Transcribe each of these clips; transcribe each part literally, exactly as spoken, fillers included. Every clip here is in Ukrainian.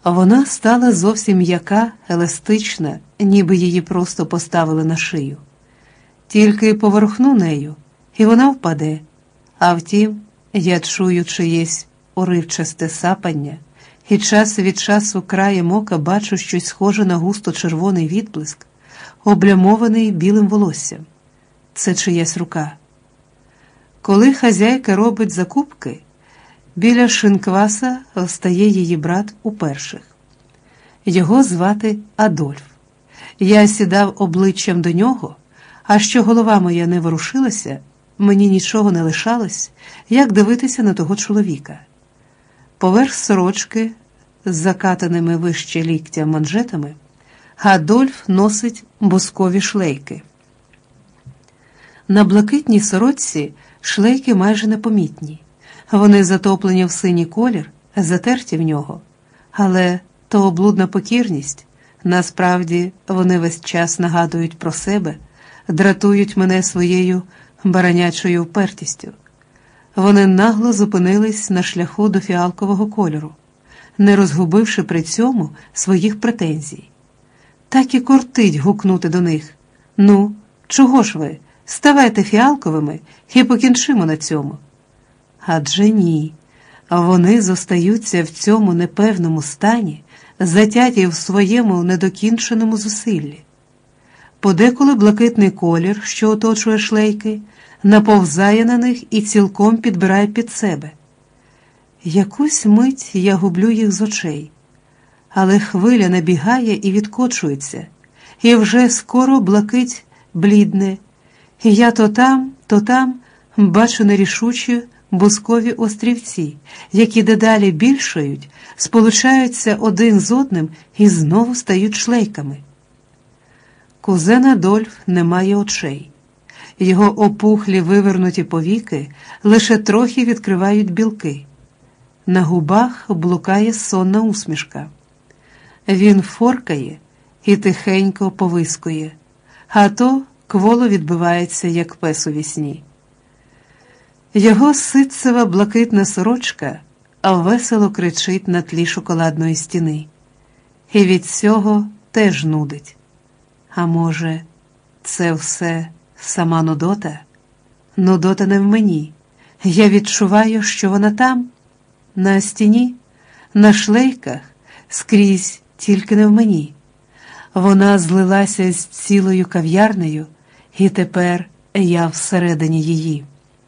Вона стала зовсім м'яка, еластична, ніби її просто поставили на шию. Тільки поверхну нею, і вона впаде. А втім, я чую чиєсь уривчасте сапання, і час від часу краєм ока бачу щось схоже на густо-червоний відблиск, облямований білим волоссям. Це чиясь рука. Коли хазяйка робить закупки, біля шинкваса встає її брат уперших. Його звати Адольф. Я сідав обличчям до нього, а що голова моя не ворушилася, мені нічого не лишалось, як дивитися на того чоловіка. Поверх сорочки з закатаними вище ліктя манжетами Адольф носить бускові шлейки. На блакитній сорочці шлейки майже непомітні. Вони затоплені в синій колір, затерті в нього. Але то облудна покірність, насправді вони весь час нагадують про себе, дратують мене своєю баранячою впертістю. Вони нагло зупинились на шляху до фіалкового кольору, не розгубивши при цьому своїх претензій. Так і кортить гукнути до них: «Ну, чого ж ви? Ставайте фіалковими і покінчимо на цьому». Адже ні, вони зостаються в цьому непевному стані, затяті в своєму недокінченому зусиллі. Подеколи блакитний колір, що оточує шлейки, наповзає на них і цілком підбирає під себе. Якусь мить я гублю їх з очей, але хвиля набігає і відкочується, і вже скоро блакить блідне, і я то там, то там бачу нерішучі бускові острівці, які дедалі більшають, сполучаються один з одним і знову стають шлейками. Кузен Адольф не має очей. Його опухлі вивернуті повіки лише трохи відкривають білки. На губах блукає сонна усмішка. Він форкає і тихенько повискує, а то кволо відбивається, як пес у вісні. Його ситцева блакитна сорочка весело кричить на тлі шоколадної стіни. І від цього теж нудить. А може, це все сама нудота? Нудота не в мені. Я відчуваю, що вона там, на стіні, на шлейках, скрізь, тільки не в мені. Вона злилася з цілою кав'ярнею, і тепер я всередині її.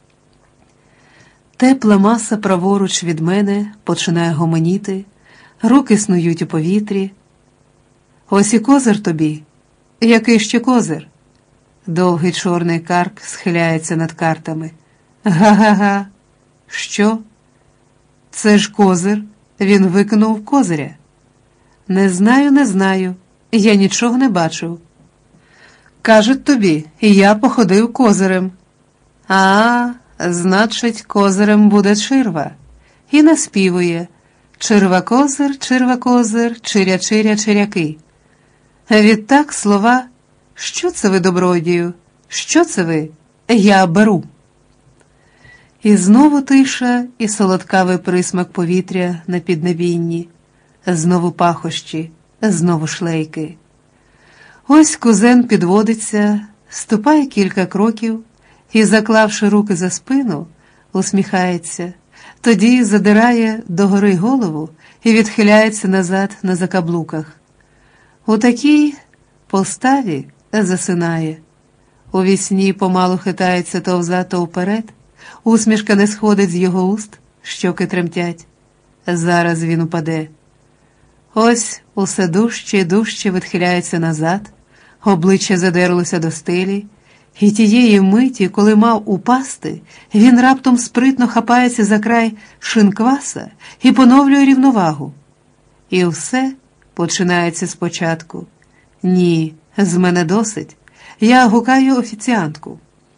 Тепла маса праворуч від мене починає гомоніти, руки снують у повітрі. Ось і козир тобі. Який ще козир? Довгий чорний карк схиляється над картами. Га-га-га. Що? Це ж козир. Він викинув козиря. Не знаю, не знаю. Я нічого не бачив. Кажуть тобі, я походив козирем. А, значить, козирем буде черва. І наспівує: черва-козир, черва-козир, чиря-чиря, чиряки. Відтак слова: що це ви, добродію? Що це ви? Я беру. І знову тиша і солодкавий присмак повітря на піднебінні. Знову пахощі, знову шлейки. Ось кузен підводиться, ступає кілька кроків і, заклавши руки за спину, усміхається, тоді задирає догори голову і відхиляється назад на закаблуках. У такій поставі засинає. У вісні помалу хитається то взад, то вперед, усмішка не сходить з його уст, щоки тремтять. Зараз він упаде. Ось усе дужче і дужче відхиляється назад, обличчя задерлося до стелі, і тієї миті, коли мав упасти, він раптом спритно хапається за край шинкваса і поновлює рівновагу. І все починається спочатку. Ні, з мене досить. Я гукаю офіціантку.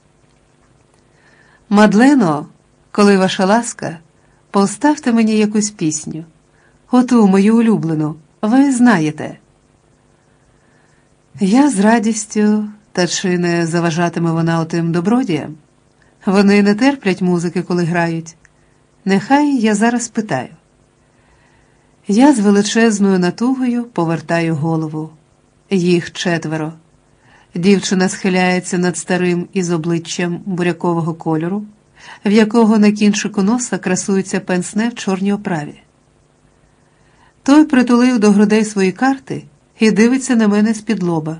Мадлено, коли ваша ласка, поставте мені якусь пісню. Оту мою улюблену, ви знаєте. Я з радістю, та чи не заважатиме вона отим добродіям? Вони не терплять музики, коли грають. Нехай я зараз питаю. Я з величезною натугою повертаю голову. Їх четверо. Дівчина схиляється над старим із обличчям бурякового кольору, в якого на кінчику носа красується пенсне в чорній оправі. Той притулив до грудей свої карти і дивиться на мене з-під лоба.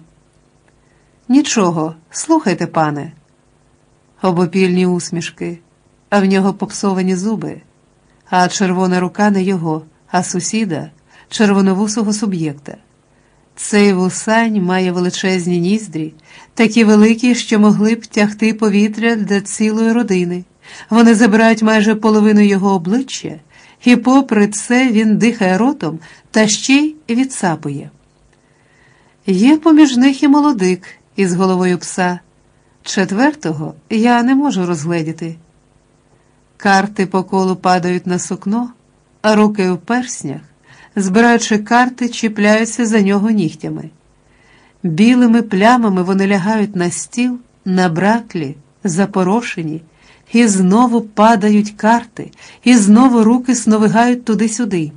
«Нічого, слухайте, пане». Обопільні усмішки, а в нього попсовані зуби, а червона рука не його, а сусіда, червоновусого суб'єкта. Цей вусань має величезні ніздрі, такі великі, що могли б тягти повітря для цілої родини. Вони забирають майже половину його обличчя, і попри це він дихає ротом та ще й відсапує. Є поміж них і молодик із головою пса. Четвертого я не можу розгледіти. Карти по колу падають на сукно, а руки в перснях, збираючи карти, чіпляються за нього нігтями. Білими плямами вони лягають на стіл, набраклі, запорошені, і знову падають карти, і знову руки сновигають туди-сюди.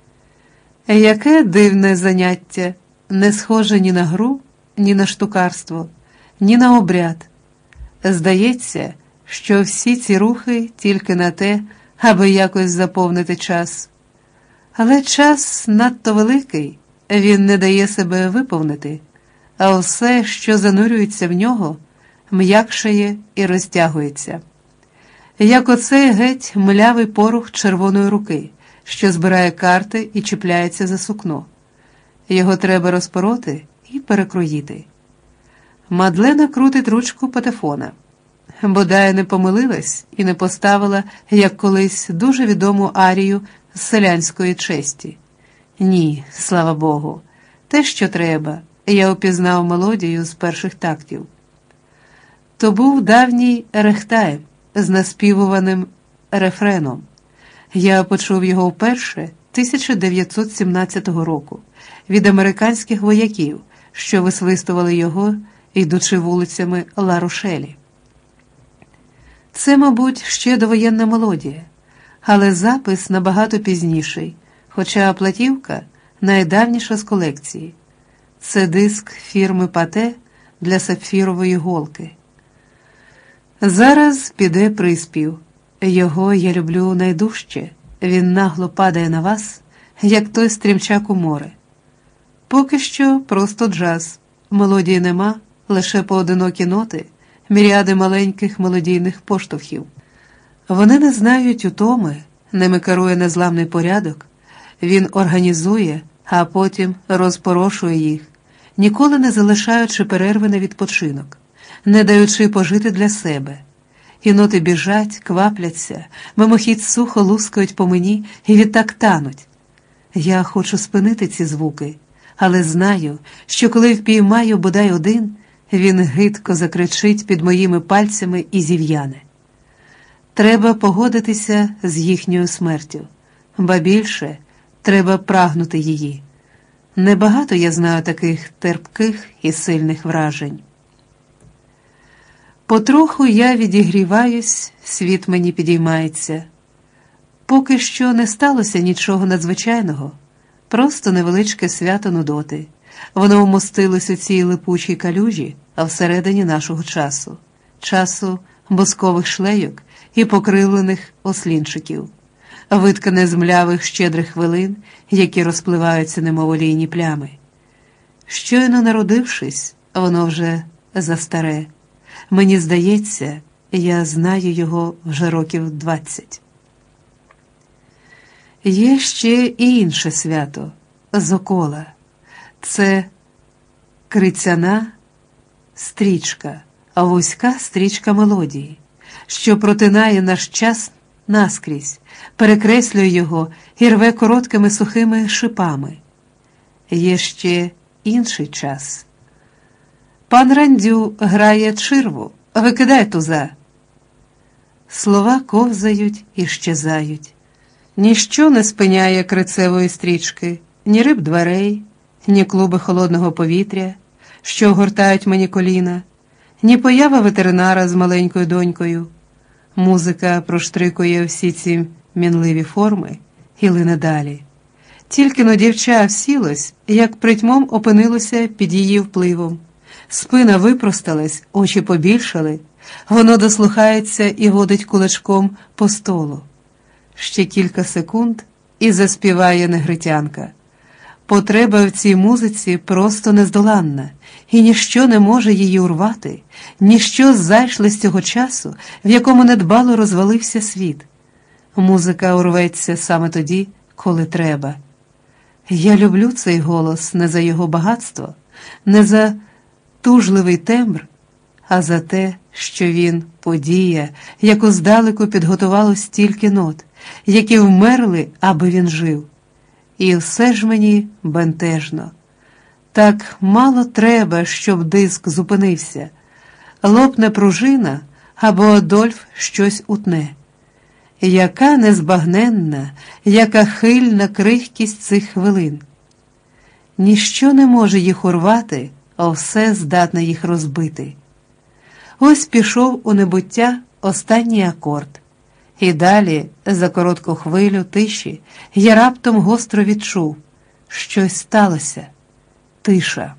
Яке дивне заняття, не схоже ні на гру, ні на штукарство, ні на обряд. Здається, що всі ці рухи тільки на те, аби якось заповнити час. Але час надто великий, він не дає себе виповнити, а все, що занурюється в нього, м'якшає і розтягується. Як оцей геть млявий порух червоної руки, що збирає карти і чіпляється за сукно. Його треба розпороти і перекроїти. Мадлена крутить ручку патефона. Бодай не помилилась і не поставила, як колись, дуже відому арію з селянської честі. Ні, слава Богу, те, що треба, я опізнав мелодію з перших тактів. То був давній рехтай з наспівуваним рефреном. Я почув його вперше тисяча дев'ятсот сімнадцятого року від американських вояків, що висвистували його, йдучи вулицями Ла-Рошелі. Це, мабуть, ще довоєнна мелодія, але запис набагато пізніший, хоча платівка найдавніша з колекції. Це диск фірми Пате для сапфірової голки. Зараз піде приспів. Його я люблю найдужче. Він нагло падає на вас, як той стрімчак у море. Поки що просто джаз. Мелодії нема, лише поодинокі ноти, міріади маленьких мелодійних поштовхів. Вони не знають утоми, ними керує незламний порядок. Він організує, а потім розпорошує їх, ніколи не залишаючи перерви на відпочинок, не даючи пожити для себе. І ноти біжать, квапляться, мимохідь сухо лускають по мені і відтак тануть. Я хочу спинити ці звуки, але знаю, що коли впіймаю бодай один, він гидко закричить під моїми пальцями і зів'яне. Треба погодитися з їхньою смертю, ба більше треба прагнути її. Небагато я знаю таких терпких і сильних вражень. Потроху я відігріваюсь, світ мені підіймається. Поки що не сталося нічого надзвичайного, просто невеличке свято Нудоти. Воно вмостилось у цій липучій калюжі, а всередині нашого часу. Часу боскових шлейок і покривлених ослінчиків, виткане з млявих щедрих хвилин, які розпливаються немов олійні плями. Щойно народившись, воно вже застаре. Мені здається, я знаю його вже років двадцять. Є ще і інше свято – Зокола. Це крицяна стрічка, а вузька стрічка мелодії, що протинає наш час наскрізь, перекреслює його і рве короткими сухими шипами. Є ще інший час. Пан Рандю грає чирву, викидай туза. Слова ковзають і щезають. Ніщо не спиняє крицевої стрічки, ні риб дверей, ні клуби холодного повітря, що огортають мені коліна, ні поява ветеринара з маленькою донькою. Музика проштрикує всі ці мінливі форми і лине далі. Тільки-но дівча всілось, як притьмом опинилося під її впливом. Спина випросталась, очі побільшали, воно дослухається і водить кулачком по столу. Ще кілька секунд і заспіває негритянка. Потреба в цій музиці просто нездоланна, і ніщо не може її урвати, ніщо зайшле з цього часу, в якому недбало розвалився світ. Музика урветься саме тоді, коли треба. Я люблю цей голос не за його багатство, не за тужливий тембр, а за те, що він – подія, яку здалеку підготувало стільки нот, які вмерли, аби він жив. І все ж мені бентежно. Так мало треба, щоб диск зупинився. Лопне пружина, або Адольф щось утне. Яка незбагненна, яка хильна крихкість цих хвилин. Ніщо не може їх урвати, а все здатне їх розбити. Ось пішов у небуття останній акорд. І далі, за коротку хвилю тиші, я раптом гостро відчув, щось сталося. Тиша.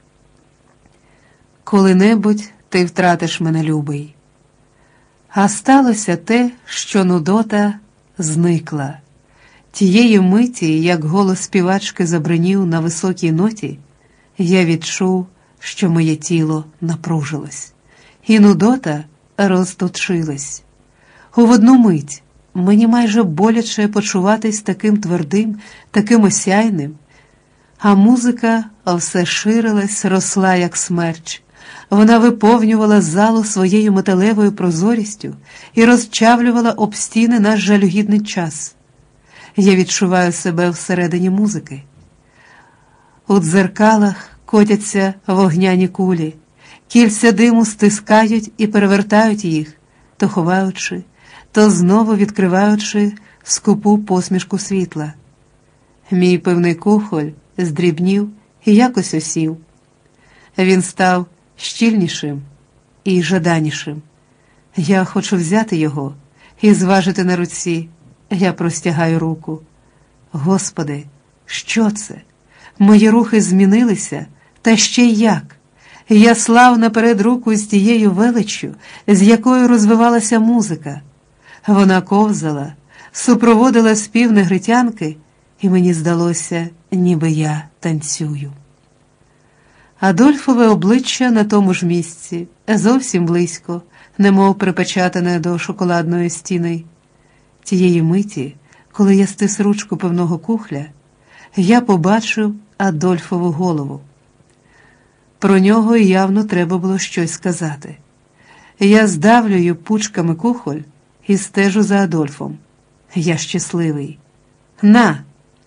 Коли-небудь ти втратиш мене, любий. А сталося те, що нудота зникла. Тієї миті, як голос співачки забринів на високій ноті, я відчув, що моє тіло напружилось. І нудота розточилась. У одну мить мені майже боляче почуватись таким твердим, таким осяйним, а музика все ширилась, росла, як смерч. Вона виповнювала залу своєю металевою прозорістю і розчавлювала об стіни наш жалюгідний час. Я відчуваю себе всередині музики. У дзеркалах котяться вогняні кулі, кільця диму стискають і перевертають їх, то ховаючи, то знову відкриваючи скупу посмішку світла. Мій пивний кухоль здрібнів і якось осів. Він став щільнішим і жаданішим. Я хочу взяти його і зважити на руці. Я простягаю руку. Господи, що це? Мої рухи змінилися, та ще й як. Я слав наперед руку з тією величчю, з якою розвивалася музика. Вона ковзала, супроводила спів негритянки, і мені здалося, ніби я танцюю. Адольфове обличчя на тому ж місці, зовсім близько, немов припечатане до шоколадної стіни. Тієї миті, коли я стис ручку пивного кухля, я побачив Адольфову голову. Про нього явно треба було щось сказати. Я здавлюю пучками кухоль і стежу за Адольфом. Я щасливий. На!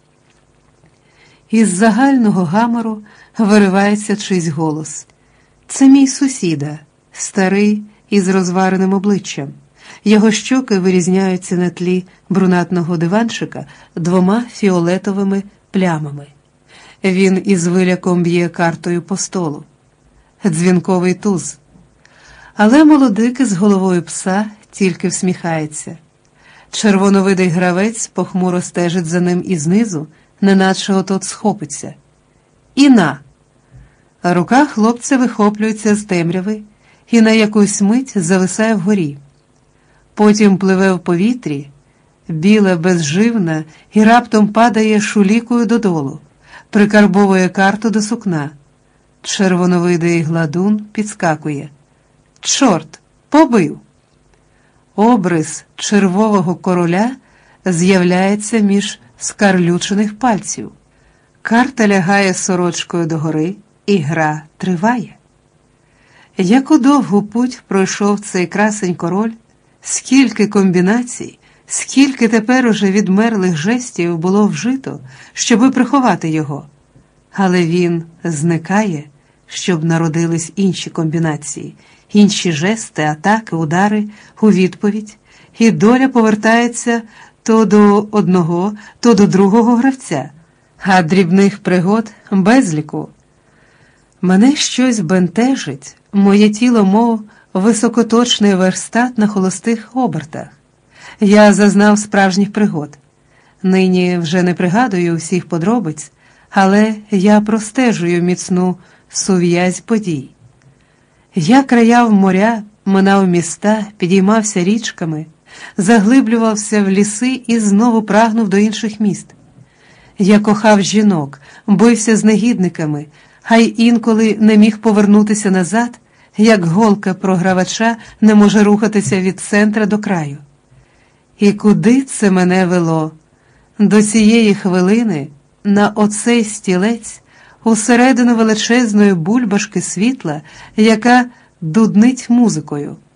Із загального гамору виривається чийсь голос. Це мій сусіда, старий із розвареним обличчям. Його щоки вирізняються на тлі брунатного диванчика двома фіолетовими плямами. Він із виляком б'є картою по столу. Дзвінковий туз. Але молодик із головою пса тільки всміхається. Червоновидий гравець похмуро стежить за ним і знизу, неначе отот схопиться. І на! Рука хлопця вихоплюється з темряви і на якусь мить зависає вгорі. Потім пливе в повітрі, біла, безживна, і раптом падає шулікою додолу, прикарбовує карту до сукна. Червоновидий гладун підскакує. Чорт, побив! Обрис червового короля з'являється між скарлючених пальців. Карта лягає сорочкою догори, і гра триває. Яку довгу путь пройшов цей красень король, скільки комбінацій, скільки тепер уже відмерлих жестів було вжито, щоби приховати його. Але він зникає, щоб народились інші комбінації, інші жести, атаки, удари у відповідь, і доля повертається то до одного, то до другого гравця, а дрібних пригод безліку. Мене щось бентежить, моє тіло мов високоточний верстат на холостих обертах. Я зазнав справжніх пригод. Нині вже не пригадую всіх подробиць, але я простежую міцну сув'язь подій. Я краяв моря, минав міста, підіймався річками, заглиблювався в ліси і знову прагнув до інших міст. Я кохав жінок, бився з негідниками, а й інколи не міг повернутися назад, як голка програвача не може рухатися від центра до краю. І куди це мене вело? До цієї хвилини, на оцей стілець, усередину величезної бульбашки світла, яка дуднить музикою.